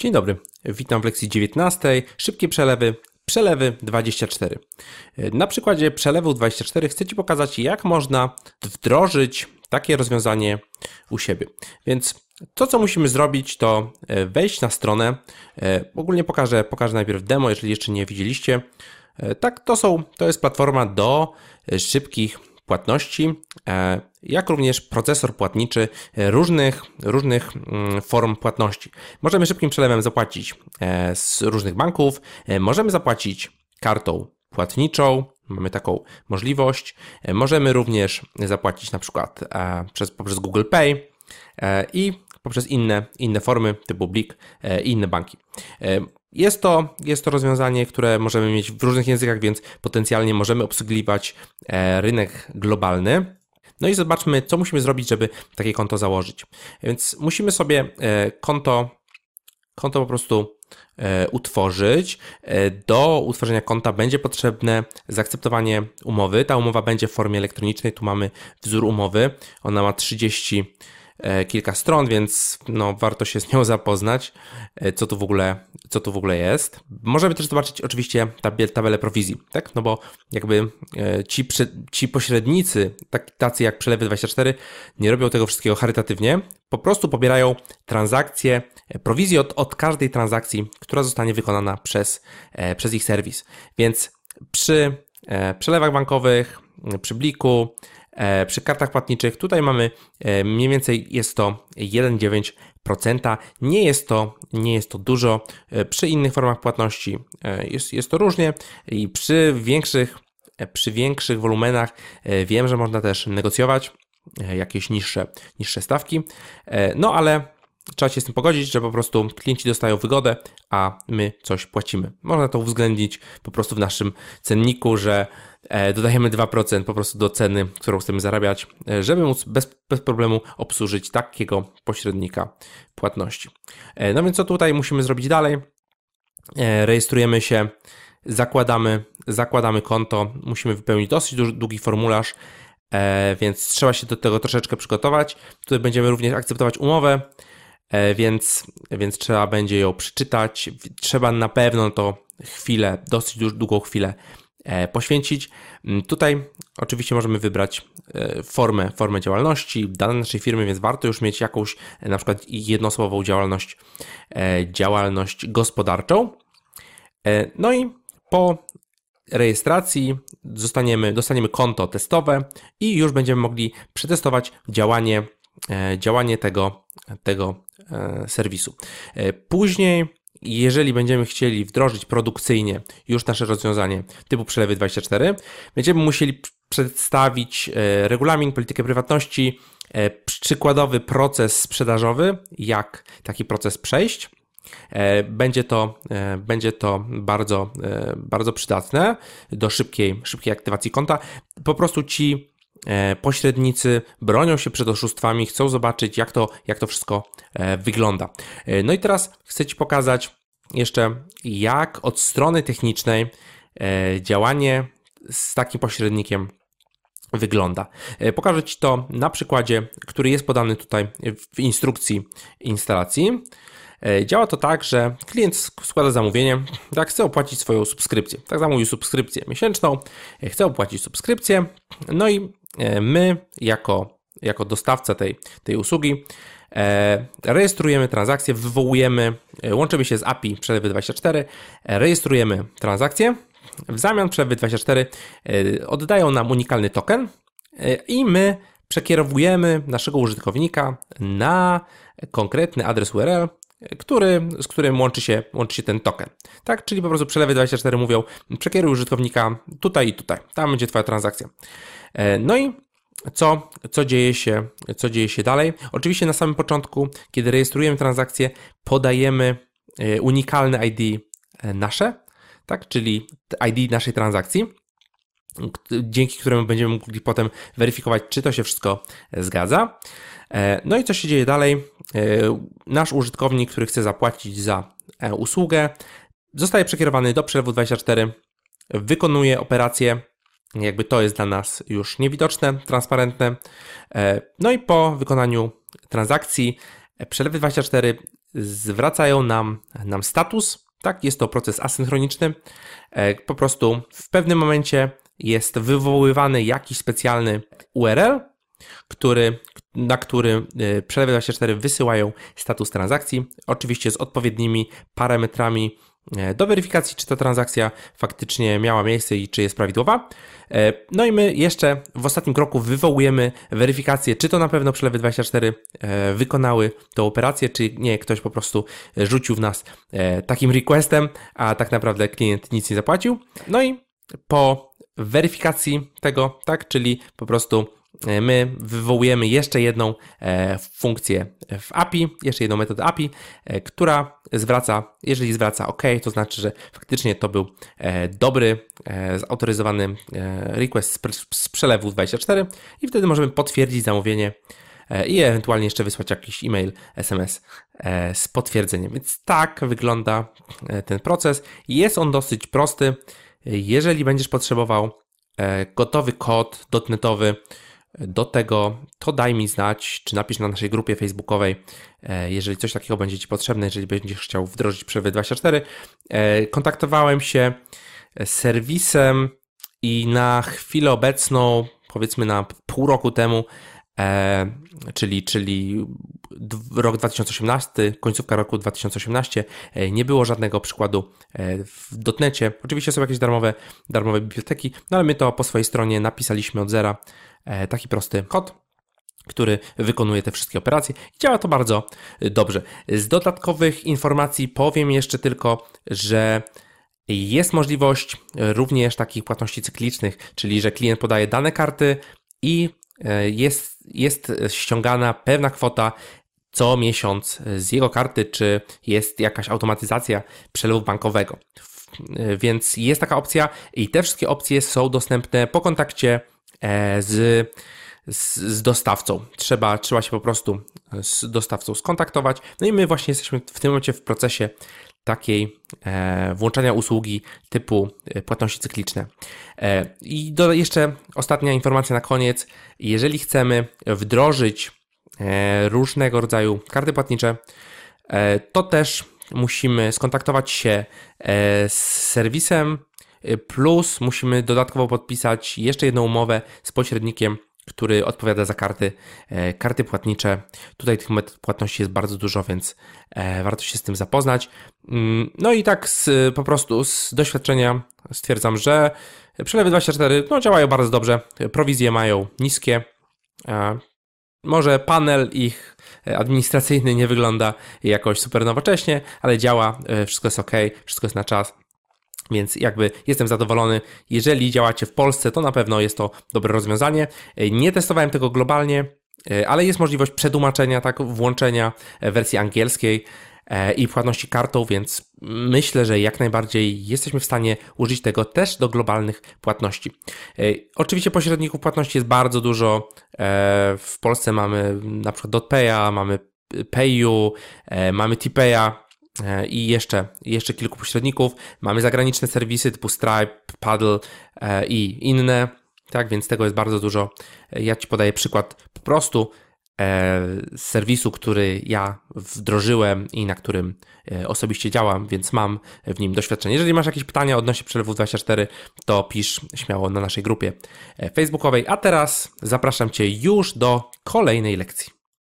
Dzień dobry, witam w lekcji 19. Szybkie przelewy, przelewy 24. Na przykładzie przelewu 24 chcę Ci pokazać, jak można wdrożyć takie rozwiązanie u siebie. Więc to, co musimy zrobić, to wejść na stronę. Ogólnie pokażę najpierw demo, jeżeli jeszcze nie widzieliście. Tak, to jest platforma do szybkich płatności, jak również procesor płatniczy różnych form płatności. Możemy szybkim przelewem zapłacić z różnych banków, możemy zapłacić kartą płatniczą, mamy taką możliwość, możemy również zapłacić na przykład poprzez Google Pay i poprzez inne formy typu Blik i inne banki. Jest to rozwiązanie, które możemy mieć w różnych językach, więc potencjalnie możemy obsługiwać rynek globalny. No i zobaczmy, co musimy zrobić, żeby takie konto założyć. Więc musimy sobie konto po prostu utworzyć. Do utworzenia konta będzie potrzebne zaakceptowanie umowy. Ta umowa będzie w formie elektronicznej. Tu mamy wzór umowy. Ona ma 30 kilka stron, więc warto się z nią zapoznać, co tu w ogóle jest. Możemy też zobaczyć oczywiście tabelę prowizji, tak? No bo jakby ci pośrednicy, tacy jak Przelewy24, nie robią tego wszystkiego charytatywnie, po prostu pobierają transakcje, prowizję od każdej transakcji, która zostanie wykonana przez ich serwis. Więc przy przelewach bankowych, przy Bliku, przy kartach płatniczych tutaj mamy mniej więcej jest to 1,9%. Nie jest to dużo. Przy innych formach płatności jest to różnie i przy większych wolumenach wiem, że można też negocjować jakieś niższe stawki. No ale trzeba się z tym pogodzić, że po prostu klienci dostają wygodę, a my coś płacimy. Można to uwzględnić po prostu w naszym cenniku, że dodajemy 2% po prostu do ceny, którą chcemy zarabiać, żeby móc bez problemu obsłużyć takiego pośrednika płatności. No więc co tutaj musimy zrobić dalej? Rejestrujemy się, zakładamy konto, musimy wypełnić dosyć długi formularz, więc trzeba się do tego troszeczkę przygotować. Tutaj będziemy również akceptować umowę, więc trzeba będzie ją przeczytać. Trzeba na pewno to dosyć długą chwilę poświęcić. Tutaj oczywiście możemy wybrać formę działalności, dane naszej firmy, więc warto już mieć jakąś na przykład jednoosobową działalność gospodarczą. No i po rejestracji dostaniemy konto testowe i już będziemy mogli przetestować działanie tego serwisu. Później, jeżeli będziemy chcieli wdrożyć produkcyjnie już nasze rozwiązanie typu Przelewy24, będziemy musieli przedstawić regulamin, politykę prywatności, przykładowy proces sprzedażowy, jak taki proces przejść. Będzie to bardzo przydatne do szybkiej aktywacji konta. Po prostu ci pośrednicy bronią się przed oszustwami, chcą zobaczyć, jak to wszystko wygląda. No i teraz chcę Ci pokazać jeszcze, jak od strony technicznej działanie z takim pośrednikiem wygląda. Pokażę Ci to na przykładzie, który jest podany tutaj w instrukcji instalacji. Działa to tak, że klient składa zamówienie, tak, chce opłacić swoją subskrypcję. Tak, zamówił subskrypcję miesięczną, chce opłacić subskrypcję, no i my jako dostawca tej usługi rejestrujemy transakcję, łączymy się z API Przelewy24, rejestrujemy transakcję. W zamian Przelewy24 oddają nam unikalny token i my przekierowujemy naszego użytkownika na konkretny adres URL, z którym łączy się ten token. Tak, czyli po prostu Przelewy24 mówią: przekieruj użytkownika tutaj i tutaj, tam będzie Twoja transakcja. No i co dzieje się dalej? Oczywiście na samym początku, kiedy rejestrujemy transakcję, podajemy unikalne ID nasze, tak, czyli ID naszej transakcji, dzięki któremu będziemy mogli potem weryfikować, czy to się wszystko zgadza. No i co się dzieje dalej? Nasz użytkownik, który chce zapłacić za usługę, zostaje przekierowany do Przelewu24, wykonuje operację, jakby to jest dla nas już niewidoczne, transparentne. No i po wykonaniu transakcji Przelewy24 zwracają nam status, tak? Jest to proces asynchroniczny. Po prostu w pewnym momencie jest wywoływany jakiś specjalny URL, na który Przelewy24 wysyłają status transakcji, oczywiście z odpowiednimi parametrami do weryfikacji, czy ta transakcja faktycznie miała miejsce i czy jest prawidłowa. No i my jeszcze w ostatnim kroku wywołujemy weryfikację, czy to na pewno Przelewy24 wykonały tę operację, czy nie, ktoś po prostu rzucił w nas takim requestem, a tak naprawdę klient nic nie zapłacił. No i po weryfikacji tego, tak, czyli po prostu my wywołujemy jeszcze jedną funkcję w API, jeszcze jedną metodę API, która zwraca, jeżeli zwraca OK, to znaczy, że faktycznie to był dobry, zautoryzowany request z przelewu 24 i wtedy możemy potwierdzić zamówienie i ewentualnie jeszcze wysłać jakiś e-mail, SMS z potwierdzeniem. Więc tak wygląda ten proces. Jest on dosyć prosty. Jeżeli będziesz potrzebował gotowy kod dotnetowy do tego, to daj mi znać, czy napisz na naszej grupie facebookowej, jeżeli coś takiego będzie Ci potrzebne, jeżeli będziesz chciał wdrożyć Przelewy24. Kontaktowałem się z serwisem i na chwilę obecną, powiedzmy na pół roku temu, czyli rok 2018, końcówka roku 2018, nie było żadnego przykładu w dotnecie. Oczywiście są jakieś darmowe biblioteki, no ale my to po swojej stronie napisaliśmy od zera, taki prosty kod, który wykonuje te wszystkie operacje i działa to bardzo dobrze. Z dodatkowych informacji powiem jeszcze tylko, że jest możliwość również takich płatności cyklicznych, czyli że klient podaje dane karty i jest ściągana pewna kwota co miesiąc z jego karty, czy jest jakaś automatyzacja przelewu bankowego. Więc jest taka opcja i te wszystkie opcje są dostępne po kontakcie z dostawcą. Trzeba się po prostu z dostawcą skontaktować. No i my właśnie jesteśmy w tym momencie w procesie takiej włączania usługi typu płatności cykliczne. I jeszcze ostatnia informacja na koniec. Jeżeli chcemy wdrożyć różnego rodzaju karty płatnicze, to też musimy skontaktować się z serwisem, plus musimy dodatkowo podpisać jeszcze jedną umowę z pośrednikiem, który odpowiada za karty płatnicze. Tutaj tych metod płatności jest bardzo dużo, więc warto się z tym zapoznać. No i tak po prostu z doświadczenia stwierdzam, że Przelewy24 działają bardzo dobrze, prowizje mają niskie. Może panel ich administracyjny nie wygląda jakoś super nowocześnie, ale działa, wszystko jest OK, wszystko jest na czas. Więc jakby jestem zadowolony. Jeżeli działacie w Polsce, to na pewno jest to dobre rozwiązanie. Nie testowałem tego globalnie, ale jest możliwość przetłumaczenia, tak, włączenia wersji angielskiej i płatności kartą, więc myślę, że jak najbardziej jesteśmy w stanie użyć tego też do globalnych płatności. Oczywiście pośredników płatności jest bardzo dużo. W Polsce mamy na przykład DotPaya, mamy Payu, mamy TPaya, i jeszcze kilku pośredników. Mamy zagraniczne serwisy typu Stripe, Paddle i inne, tak, więc tego jest bardzo dużo. Ja Ci podaję przykład po prostu serwisu, który ja wdrożyłem i na którym osobiście działam, więc mam w nim doświadczenie. Jeżeli masz jakieś pytania odnośnie Przelewów24, to pisz śmiało na naszej grupie facebookowej. A teraz zapraszam Cię już do kolejnej lekcji.